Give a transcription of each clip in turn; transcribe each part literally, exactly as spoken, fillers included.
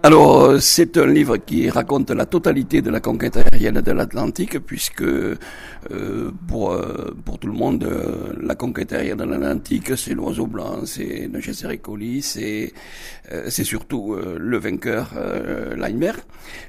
Alors, c'est un livre qui raconte la totalité de la conquête aérienne de l'Atlantique, puisque euh, pour euh, pour tout le monde, euh, la conquête aérienne de l'Atlantique, c'est l'oiseau blanc, c'est le Gesseric-Colli, c'est euh, c'est surtout euh, le vainqueur euh, Lindbergh.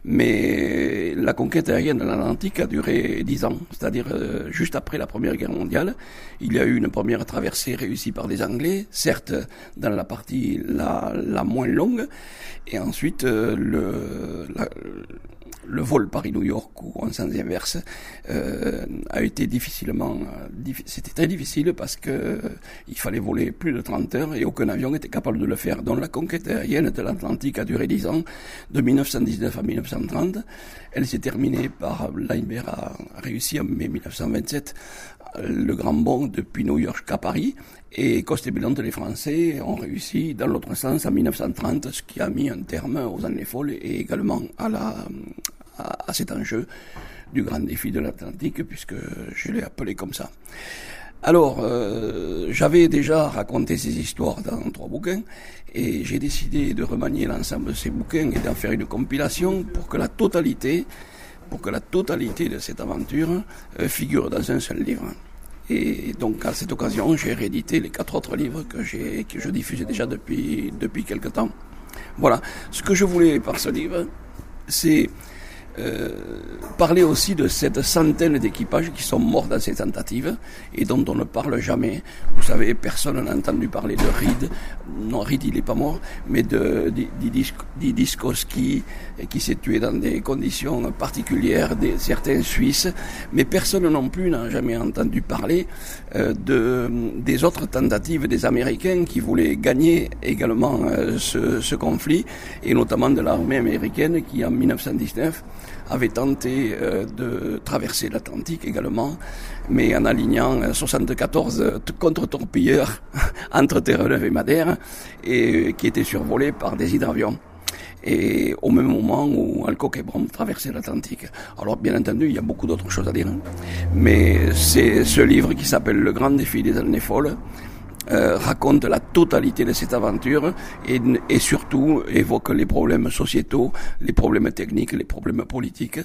Mais la conquête aérienne de l'Atlantique a duré dix ans, c'est-à-dire euh, juste après la Première Guerre mondiale. Il y a eu une première traversée réussie par les Anglais, certes dans la partie la la moins longue, et ensuite euh, le la, le vol Paris-New York ou en sens inverse euh, a été difficilement diffi- c'était très difficile parce que euh, il fallait voler plus de trente heures et aucun avion était capable de le faire. Donc la conquête aérienne de l'Atlantique a duré dix ans, de mille neuf cent dix-neuf à mille neuf cent trente. Elle s'est terminée par Lindbergh a réussi en mai mille neuf cent vingt-sept le grand bond depuis New York jusqu'à Paris, et Coste et Bellante, les Français, ont réussi dans l'autre sens en mille neuf cent trente, ce qui a mis un terme aux années folles et également à, la, à, à cet enjeu du grand défi de l'Atlantique, puisque je l'ai appelé comme ça. Alors, euh, j'avais déjà raconté ces histoires dans trois bouquins, et j'ai décidé de remanier l'ensemble de ces bouquins et d'en faire une compilation pour que la totalité pour que la totalité de cette aventure euh, figure dans un seul livre. Et donc, à cette occasion, j'ai réédité les quatre autres livres que j'ai, que je diffusais déjà depuis, depuis quelque temps. Voilà. Ce que je voulais par ce livre, c'est euh, parler aussi de cette centaine d'équipages qui sont morts dans ces tentatives et dont on ne parle jamais. Vous savez, personne n'a entendu parler de Reed. Non, Reed, il n'est pas mort, mais de Didiskowski, qui s'est tué dans des conditions particulières, des, certains Suisses, mais personne non plus n'a jamais entendu parler euh, de, des autres tentatives des Américains qui voulaient gagner également euh, ce, ce conflit, et notamment de l'armée américaine qui, en mille neuf cent dix-neuf, avait tenté euh, de traverser l'Atlantique également, mais en alignant euh, soixante-quatorze contre-torpilleurs entre Terre-Neuve et Madère, et euh, qui étaient survolés par des hydravions. Et au même moment où Alcock et Brom traversaient l'Atlantique. Alors bien entendu, il y a beaucoup d'autres choses à dire, mais c'est ce livre qui s'appelle Le Grand Défi des années folles, Euh, raconte la totalité de cette aventure et, et surtout évoque les problèmes sociétaux, les problèmes techniques, les problèmes politiques,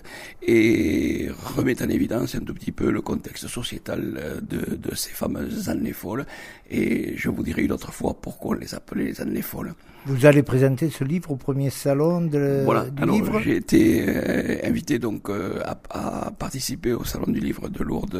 et remet en évidence un tout petit peu le contexte sociétal de, de ces fameuses années folles. Et je vous dirai une autre fois pourquoi on les appelait les années folles. Vous allez présenter ce livre au premier salon de, voilà. du Alors, livre. J'ai été euh, invité donc euh, à, à participer au salon du livre de Lourdes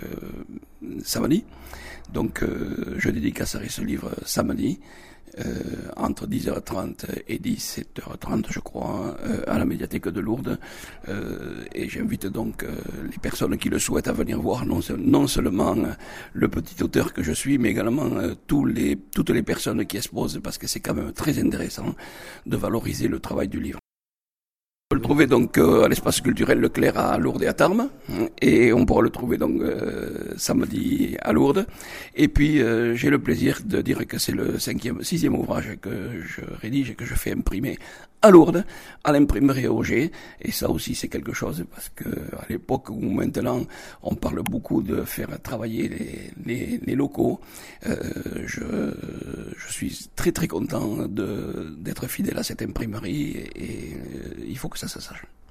euh, samedi. Donc euh, je dédicacerai ce livre samedi euh, entre dix heures trente et dix-sept heures trente, je crois, euh, à la médiathèque de Lourdes, euh, et j'invite donc euh, les personnes qui le souhaitent à venir voir non, non seulement euh, le petit auteur que je suis, mais également euh, tous les, toutes les personnes qui exposent, parce que c'est quand même très intéressant de valoriser le travail du livre. On peut le trouver donc euh, à l'espace culturel Leclerc à Lourdes et à Tarbes, et on pourra le trouver donc euh, samedi à Lourdes. Et puis euh, j'ai le plaisir de dire que c'est le cinquième, sixième ouvrage que je rédige et que je fais imprimer à Lourdes, à l'imprimerie Auger, et ça aussi c'est quelque chose, parce que à l'époque où maintenant on parle beaucoup de faire travailler les, les, les locaux, euh, je, je suis très très content de d'être fidèle à cette imprimerie, et, et euh, il faut que ça se sache.